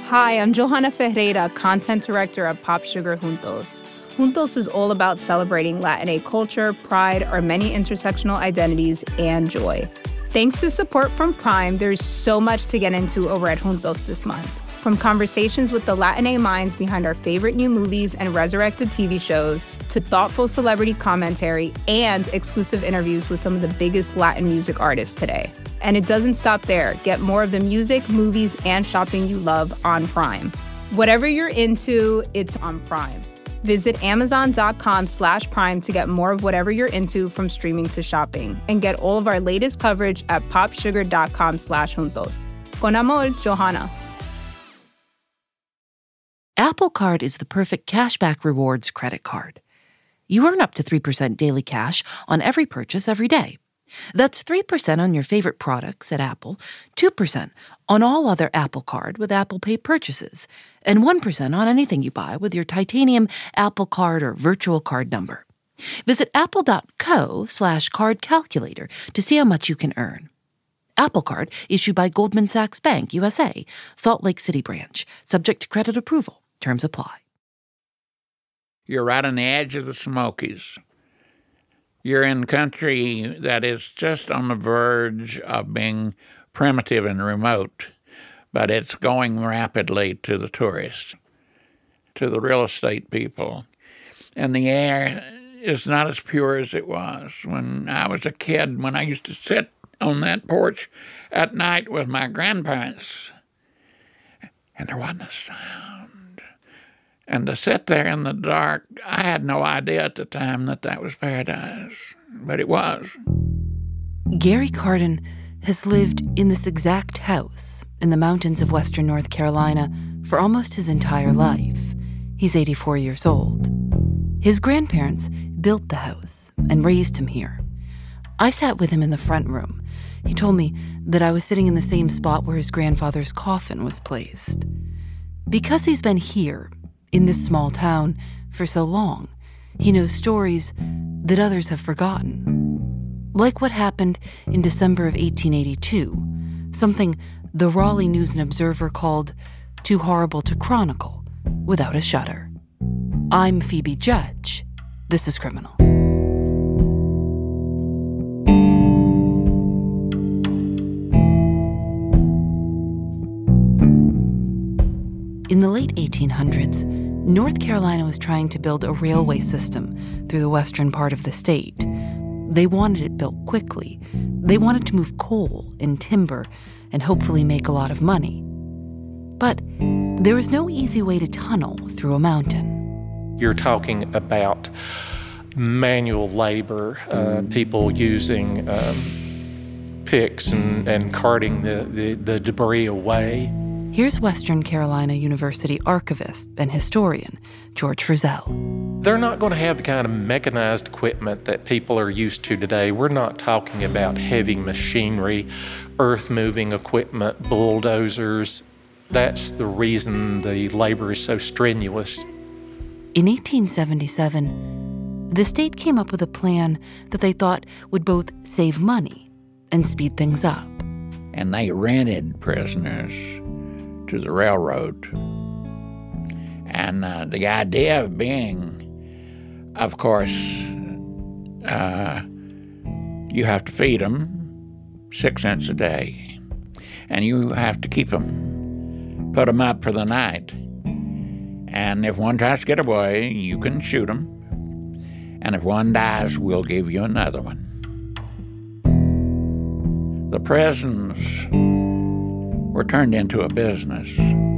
Hi, I'm Johanna Ferreira, content director at Pop Sugar Juntos. Juntos is all about celebrating Latinx culture, pride, our many intersectional identities, and joy. Thanks to support from Prime, there's so much to get into over at Juntos this month. From conversations with the Latinx minds behind our favorite new movies and resurrected TV shows, to thoughtful celebrity commentary and exclusive interviews with some of the biggest Latin music artists today. And it doesn't stop there. Get more of the music, movies, and shopping you love on Prime. Whatever you're into, it's on Prime. Visit Amazon.com/Prime to get more of whatever you're into, from streaming to shopping. And get all of our latest coverage at popsugar.com/juntos. Con amor, Johanna. Apple Card is the perfect cashback rewards credit card. You earn up to 3% daily cash on every purchase every day. That's 3% on your favorite products at Apple, 2% on all other Apple Card with Apple Pay purchases, and 1% on anything you buy with your titanium Apple Card or virtual card number. Visit apple.co/card calculator to see how much you can earn. Apple Card issued by Goldman Sachs Bank, USA, Salt Lake City branch, subject to credit approval. Terms apply. You're right on the edge of the Smokies. You're in country that is just on the verge of being primitive and remote, but it's going rapidly to the tourists, to the real estate people. And the air is not as pure as it was when I was a kid, when I used to sit on that porch at night with my grandparents, and there wasn't a sound. And to sit there in the dark, I had no idea at the time that was paradise, but it was. Gary Carden has lived in this exact house in the mountains of western North Carolina for almost his entire life. He's 84 years old. His grandparents built the house and raised him here. I sat with him in the front room. He told me that I was sitting in the same spot where his grandfather's coffin was placed. Because he's been here, in this small town, for so long, he knows stories that others have forgotten. Like what happened in December of 1882, something the Raleigh News and Observer called too horrible to chronicle without a shudder. I'm Phoebe Judge. This is Criminal. In the late 1800s, North Carolina was trying to build a railway system through the western part of the state. They wanted it built quickly. They wanted to move coal and timber and hopefully make a lot of money. But there was no easy way to tunnel through a mountain. You're talking about manual labor, people using picks and carting the debris away. Here's Western Carolina University archivist and historian George Frizzell. They're not going to have the kind of mechanized equipment that people are used to today. We're not talking about heavy machinery, earth-moving equipment, bulldozers. That's the reason the labor is so strenuous. In 1877, the state came up with a plan that they thought would both save money and speed things up. And they rented prisoners to the railroad. And the idea being, of course, you have to feed them 6 cents a day, and you have to keep them, put them up for the night. And if one tries to get away, you can shoot them. And if one dies, we'll give you another one. The prisons were turned into a business.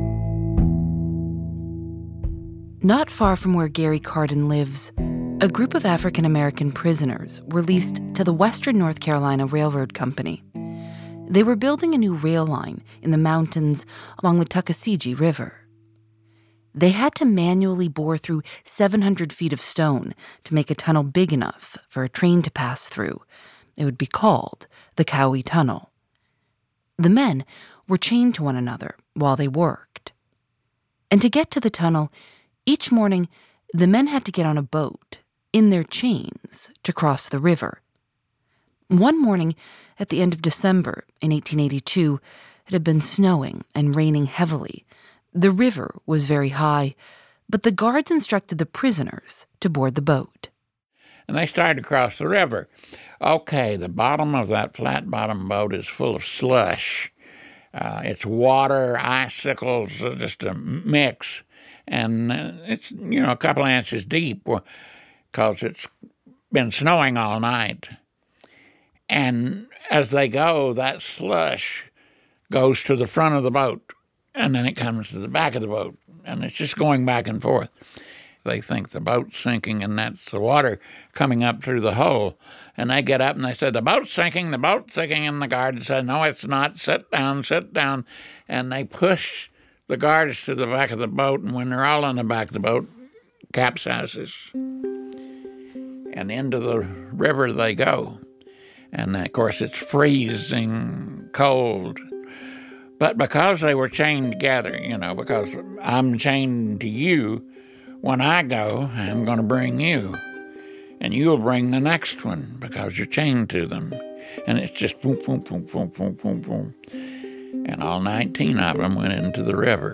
Not far from where Gary Carden lives, a group of African American prisoners were leased to the Western North Carolina Railroad Company. They were building a new rail line in the mountains along the Tuckasegee River. They had to manually bore through 700 feet of stone to make a tunnel big enough for a train to pass through. It would be called the Cowie Tunnel. The men were chained to one another while they worked. And to get to the tunnel, each morning, the men had to get on a boat in their chains to cross the river. One morning, at the end of December in 1882, it had been snowing and raining heavily. The river was very high, but the guards instructed the prisoners to board the boat. And they started to cross the river. Okay, the bottom of that flat bottom boat is full of slush. It's water, icicles, just a mix. And it's, a couple of inches deep because it's been snowing all night. And as they go, that slush goes to the front of the boat, and then it comes to the back of the boat, and it's just going back and forth. They think the boat's sinking, and that's the water coming up through the hole. And they get up and they said, the boat's sinking, and the guard said, no, it's not, sit down. And they push the guards to the back of the boat, and when they're all on the back of the boat, capsizes. And into the river they go. And, of course, it's freezing cold. But because they were chained together, because I'm chained to you, when I go, I'm going to bring you. And you'll bring the next one because you're chained to them. And it's just boom, boom, boom, boom, boom, boom, boom. And all 19 of them went into the river.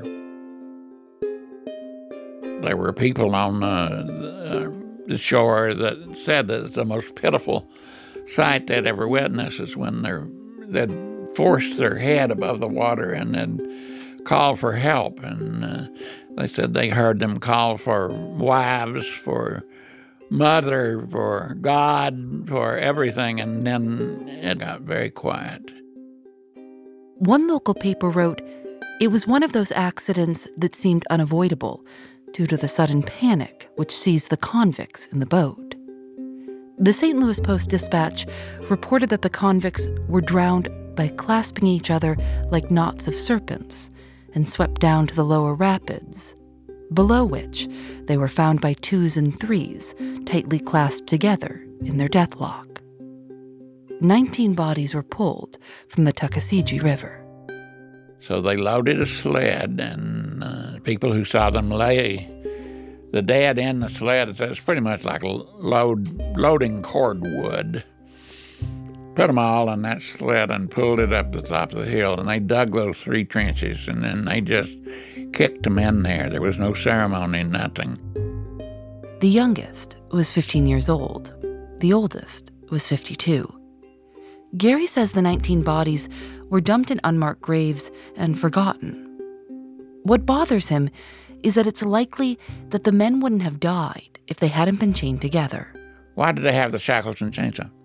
There were people on the shore that said that it's the most pitiful sight they'd ever witnessed is when they'd force their head above the water and they'd call for help. And they said they heard them call for wives, for mother, for God, for everything, and then it got very quiet. One local paper wrote, it was one of those accidents that seemed unavoidable due to the sudden panic which seized the convicts in the boat. The St. Louis Post-Dispatch reported that the convicts were drowned by clasping each other like knots of serpents and swept down to the lower rapids, below which they were found by twos and threes, tightly clasped together in their deathlock. 19 bodies were pulled from the Tuckasegee River. So they loaded a sled, and people who saw them lay the dead in the sled, it's pretty much like loading cordwood. Put them all on that sled and pulled it up the top of the hill, and they dug those 3 trenches, and then they just kicked them in there. There was no ceremony, nothing. The youngest was 15 years old. The oldest was 52. Gary says the 19 bodies were dumped in unmarked graves and forgotten. What bothers him is that it's likely that the men wouldn't have died if they hadn't been chained together. Why did they have the shackles and chains on?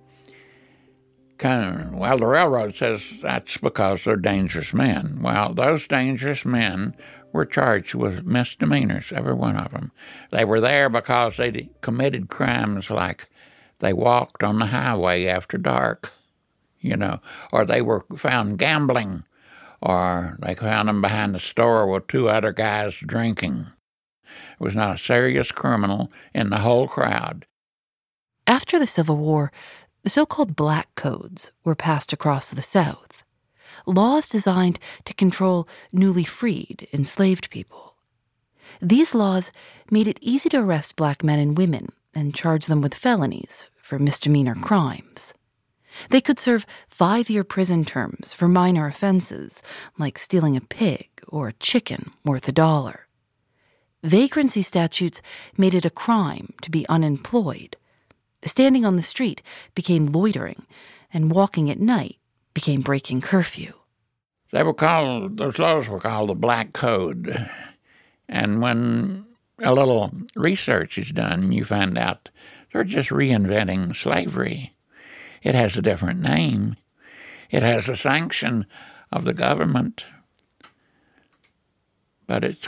The railroad says that's because they're dangerous men. Well, those dangerous men were charged with misdemeanors, every one of them. They were there because they committed crimes like they walked on the highway after dark, or they were found gambling, or they found them behind the store with 2 other guys drinking. It was not a serious criminal in the whole crowd. After the Civil War, so-called black codes were passed across the South, laws designed to control newly freed, enslaved people. These laws made it easy to arrest black men and women and charge them with felonies for misdemeanor crimes. They could serve 5-year prison terms for minor offenses, like stealing a pig or a chicken worth $1. Vagrancy statutes made it a crime to be unemployed. Standing on the street became loitering, and walking at night became breaking curfew. Those laws were called the Black Code. And when a little research is done, you find out they're just reinventing slavery. It has a different name. It has a sanction of the government. But it's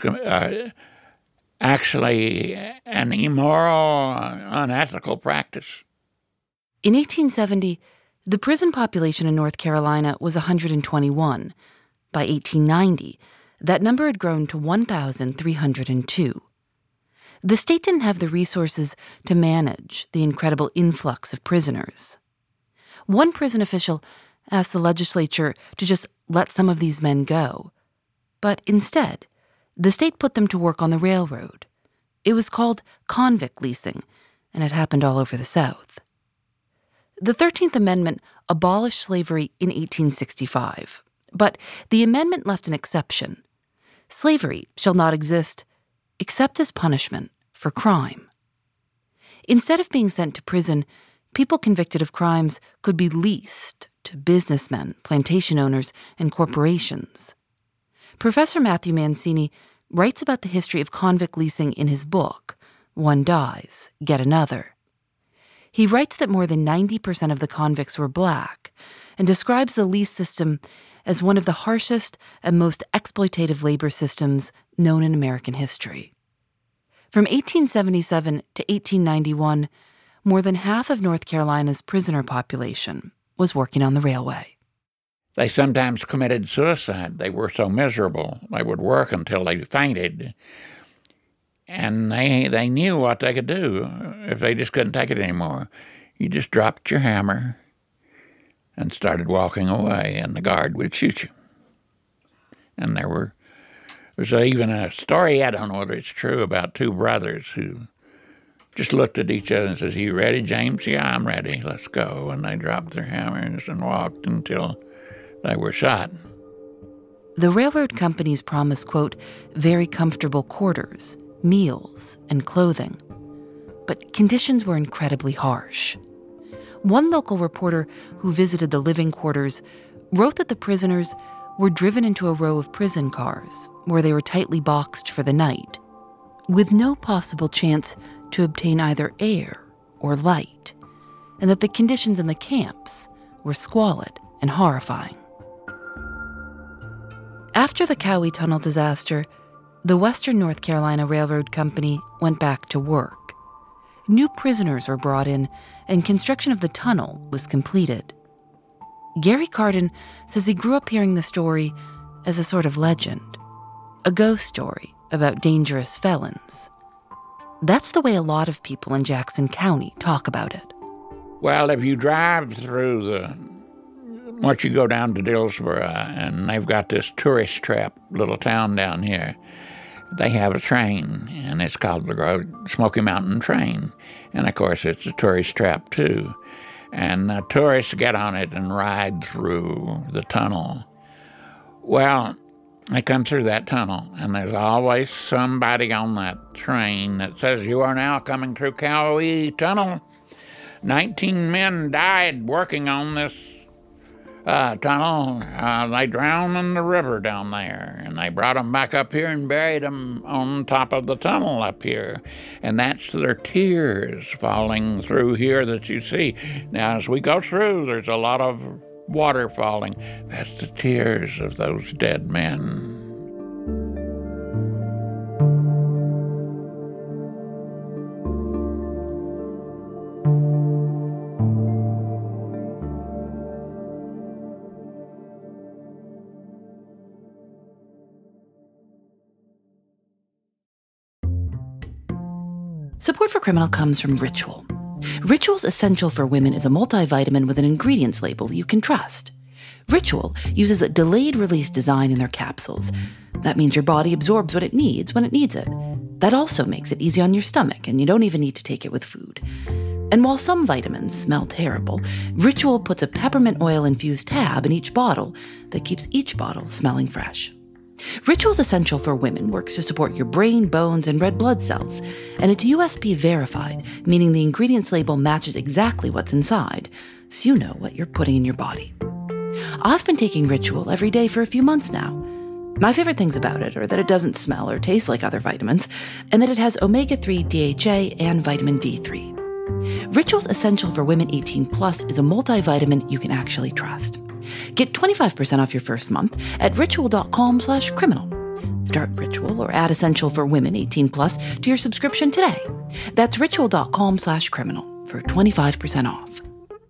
actually an immoral, unethical practice. In 1870, the prison population in North Carolina was 121. By 1890, that number had grown to 1,302. The state didn't have the resources to manage the incredible influx of prisoners. One prison official asked the legislature to just let some of these men go. But instead, the state put them to work on the railroad. It was called convict leasing, and it happened all over the South. The 13th Amendment abolished slavery in 1865, but the amendment left an exception. Slavery shall not exist except as punishment for crime. Instead of being sent to prison, people convicted of crimes could be leased to businessmen, plantation owners, and corporations. Professor Matthew Mancini writes about the history of convict leasing in his book, One Dies, Get Another. He writes that more than 90% of the convicts were black and describes the lease system as one of the harshest and most exploitative labor systems known in American history. From 1877 to 1891, more than half of North Carolina's prisoner population was working on the railway. They sometimes committed suicide. They were so miserable. They would work until they fainted. And they knew what they could do if they just couldn't take it anymore. You just dropped your hammer and started walking away, and the guard would shoot you. And there's even a story, I don't know whether it's true, about two brothers who just looked at each other and says, "You ready, James?" "Yeah, I'm ready. Let's go." And they dropped their hammers and walked until they were shot. The railroad companies promised, quote, very comfortable quarters, meals, and clothing. But conditions were incredibly harsh. One local reporter who visited the living quarters wrote that the prisoners were driven into a row of prison cars where they were tightly boxed for the night, with no possible chance to obtain either air or light, and that the conditions in the camps were squalid and horrifying. After the Cowie Tunnel disaster, the Western North Carolina Railroad Company went back to work. New prisoners were brought in, and construction of the tunnel was completed. Gary Carden says he grew up hearing the story as a sort of legend, a ghost story about dangerous felons. That's the way a lot of people in Jackson County talk about it. Well, if you drive through once you go down to Dillsboro, and they've got this tourist trap little town down here, they have a train, and it's called the Smoky Mountain Train. And, of course, it's a tourist trap, too. And tourists get on it and ride through the tunnel. Well, they come through that tunnel, and there's always somebody on that train that says, "You are now coming through Cowie Tunnel. 19 men died working on this tunnel. They drowned in the river down there, and they brought them back up here and buried them on top of the tunnel up here. And that's their tears falling through here that you see. Now, as we go through, there's a lot of water falling. That's the tears of those dead men." Support for Criminal comes from Ritual. Ritual's Essential for Women is a multivitamin with an ingredients label you can trust. Ritual uses a delayed-release design in their capsules. That means your body absorbs what it needs when it needs it. That also makes it easy on your stomach, and you don't even need to take it with food. And while some vitamins smell terrible, Ritual puts a peppermint oil-infused tab in each bottle that keeps each bottle smelling fresh. Ritual's Essential for Women works to support your brain, bones, and red blood cells, and it's USP verified, meaning the ingredients label matches exactly what's inside, so you know what you're putting in your body. I've been taking Ritual every day for a few months now. My favorite things about it are that it doesn't smell or taste like other vitamins, and that it has omega-3 DHA and vitamin D3. Ritual's Essential for Women 18+ is a multivitamin you can actually trust. Get 25% off your first month at ritual.com/criminal. Start Ritual or add Essential for Women 18+ to your subscription today. That's ritual.com/criminal for 25% off.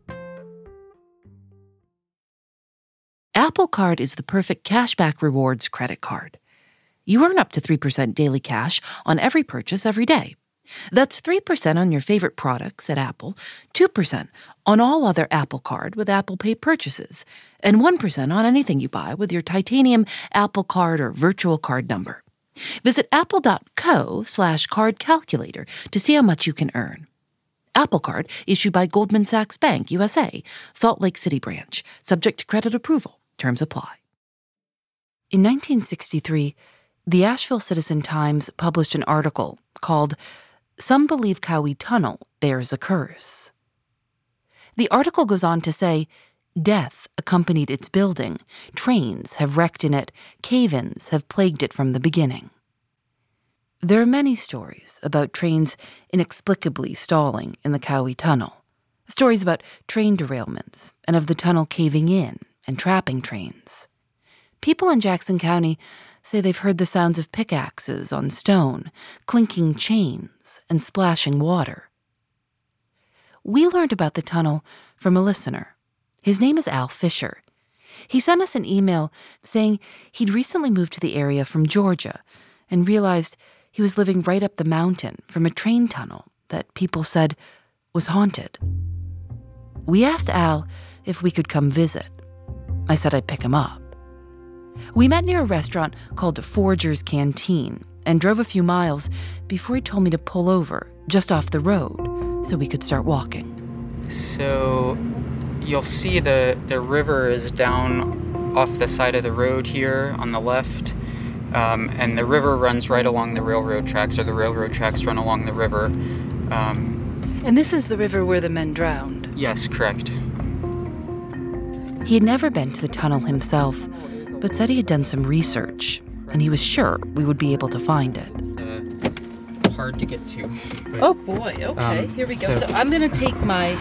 Apple Card is the perfect cashback rewards credit card. You earn up to 3% daily cash on every purchase every day. That's 3% on your favorite products at Apple, 2% on all other Apple Card with Apple Pay purchases, and 1% on anything you buy with your titanium Apple Card or virtual card number. Visit apple.co/card calculator to see how much you can earn. Apple Card issued by Goldman Sachs Bank, USA, Salt Lake City branch, subject to credit approval. Terms apply. In 1963, The Asheville Citizen-Times published an article called "Some Believe Cowie Tunnel Bears a Curse." The article goes on to say, death accompanied its building, trains have wrecked in it, cave-ins have plagued it from the beginning. There are many stories about trains inexplicably stalling in the Cowie Tunnel, stories about train derailments and of the tunnel caving in and trapping trains. People in Jackson County say they've heard the sounds of pickaxes on stone, clinking chains, and splashing water. We learned about the tunnel from a listener. His name is Al Fisher. He sent us an email saying he'd recently moved to the area from Georgia and realized he was living right up the mountain from a train tunnel that people said was haunted. We asked Al if we could come visit. I said I'd pick him up. We met near a restaurant called Forger's Canteen and drove a few miles before he told me to pull over just off the road so we could start walking. So you'll see the river is down off the side of the road here on the left. And the river runs right along the railroad tracks, or the railroad tracks run along the river. And this is the river where the men drowned? Yes, correct. He had never been to the tunnel himself, but said he had done some research, and he was sure we would be able to find it. It's hard to get to. But, oh boy, okay, here we go. So I'm going to take my...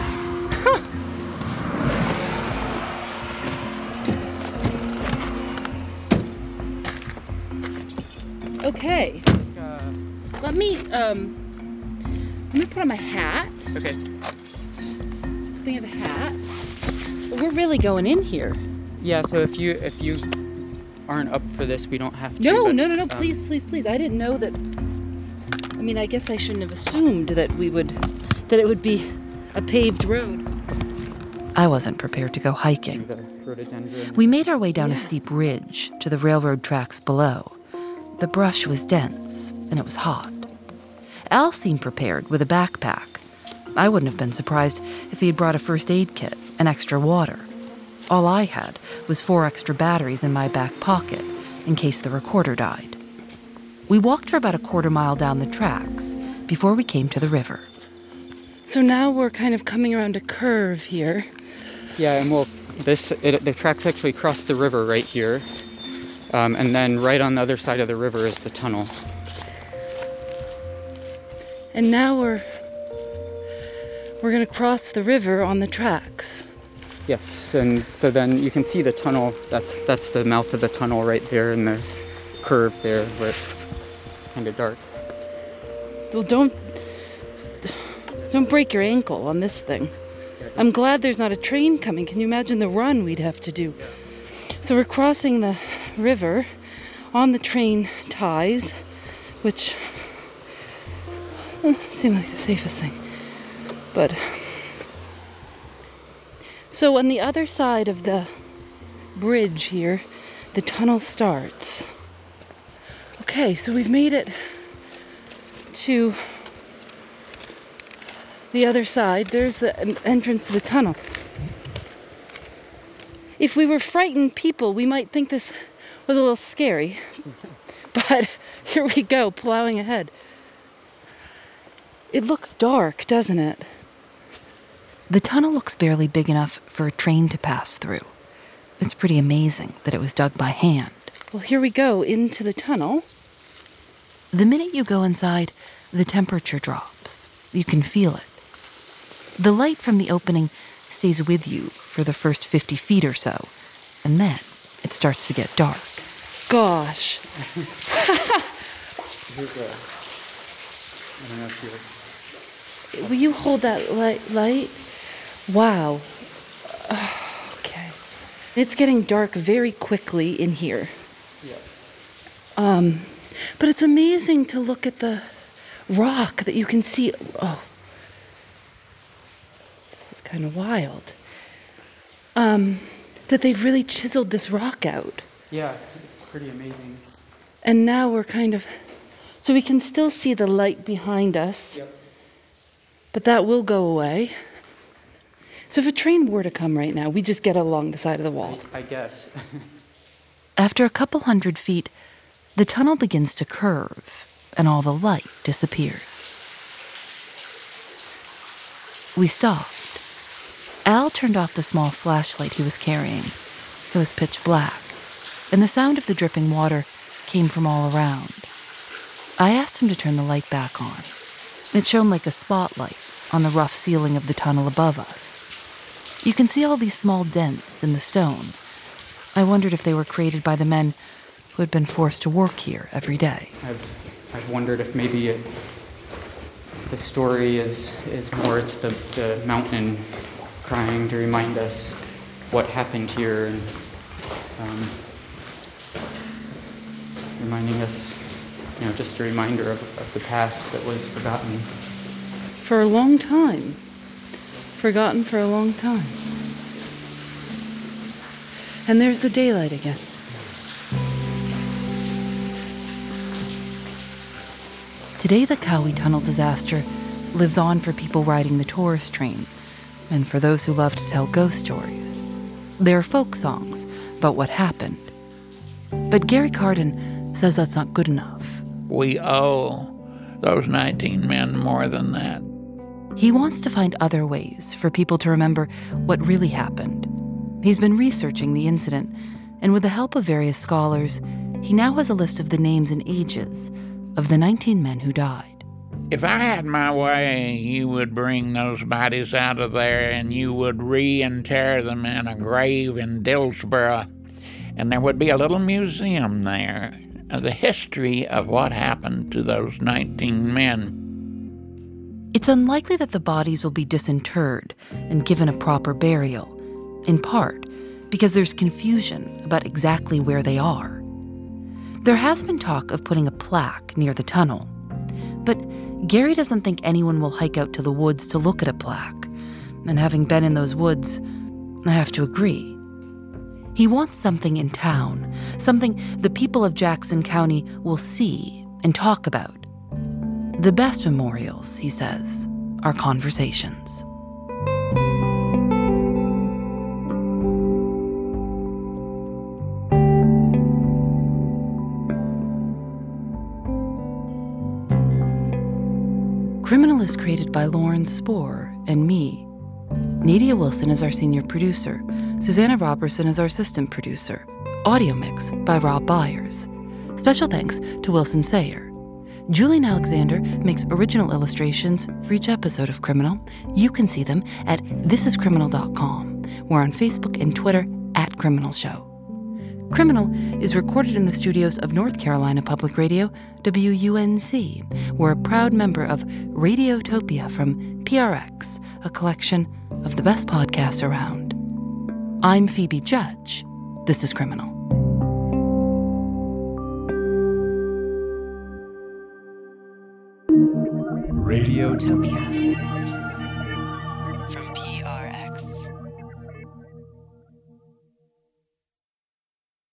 Okay. Let me put on my hat. Okay. We have a hat. We're really going in here. Yeah, so if you aren't up for this, we don't have to. No. Please. I didn't know that. I mean, I guess I shouldn't have assumed that it would be a paved road. I wasn't prepared to go hiking. We made our way down a steep ridge to the railroad tracks below. The brush was dense, and it was hot. Al seemed prepared with a backpack. I wouldn't have been surprised if he had brought a first aid kit and extra water. All I had was 4 extra batteries in my back pocket in case the recorder died. We walked for about a quarter mile down the tracks before we came to the river. So now we're kind of coming around a curve here. Yeah, and the tracks actually cross the river right here. And then right on the other side of the river is the tunnel. And now we're going to cross the river on the tracks. Yes, and so then you can see the tunnel. That's the mouth of the tunnel right there in the curve there where it's kind of dark. Well, don't break your ankle on this thing. I'm glad there's not a train coming. Can you imagine the run we'd have to do? So we're crossing the river on the train ties, which seem like the safest thing. But so on the other side of the bridge here, the tunnel starts. Okay, so we've made it to the other side. There's the entrance to the tunnel. If we were frightened people, we might think this was a little scary. But here we go, plowing ahead. It looks dark, doesn't it? The tunnel looks barely big enough for a train to pass through. It's pretty amazing that it was dug by hand. Well, here we go into the tunnel. The minute you go inside, the temperature drops. You can feel it. The light from the opening stays with you for the first 50 feet or so, and then it starts to get dark. Gosh. Will you hold that light? Wow. Okay. It's getting dark very quickly in here. Yeah. But it's amazing to look at the rock that you can see. Oh. This is kind of wild. That they've really chiseled this rock out. Yeah, it's pretty amazing. And now we're kind of... So we can still see the light behind us. Yep. But that will go away. So if a train were to come right now, we just get along the side of the wall. I guess. After a couple hundred feet, The tunnel begins to curve, and all the light disappears. We stopped. Al turned off the small flashlight he was carrying. It was pitch black, and the sound of the dripping water came from all around. I asked him to turn the light back on. It shone like a spotlight on the rough ceiling of the tunnel above us. You can see all these small dents in the stone. I wondered if they were created by the men who had been forced to work here every day. I've wondered if maybe the story is more, it's the mountain crying to remind us what happened here, and reminding us, just a reminder of the past that was forgotten. For a long time. Forgotten for a long time. And there's the daylight again. Today, the Cowie Tunnel disaster lives on for people riding the tourist train and for those who love to tell ghost stories. There are folk songs about what happened. But Gary Carden says that's not good enough. We owe those 19 men more than that. He wants to find other ways for people to remember what really happened. He's been researching the incident, and with the help of various scholars, he now has a list of the names and ages of the 19 men who died. If I had my way, you would bring those bodies out of there and you would re-inter them in a grave in Dillsborough, and there would be a little museum there of the history of what happened to those 19 men. It's unlikely that the bodies will be disinterred and given a proper burial, in part because there's confusion about exactly where they are. There has been talk of putting a plaque near the tunnel, but Gary doesn't think anyone will hike out to the woods to look at a plaque, and having been in those woods, I have to agree. He wants something in town, something the people of Jackson County will see and talk about. The best memorials, he says, are conversations. Criminal is created by Lauren Spohr and me. Nadia Wilson is our senior producer. Susanna Robertson is our assistant producer. Audio mix by Rob Byers. Special thanks to Wilson Sayer. Julian Alexander makes original illustrations for each episode of Criminal. You can see them at thisiscriminal.com. We're on Facebook and Twitter at Criminal Show. Criminal is recorded in the studios of North Carolina Public Radio, WUNC. We're a proud member of Radiotopia from PRX, a collection of the best podcasts around. I'm Phoebe Judge. This is Criminal. Radiotopia.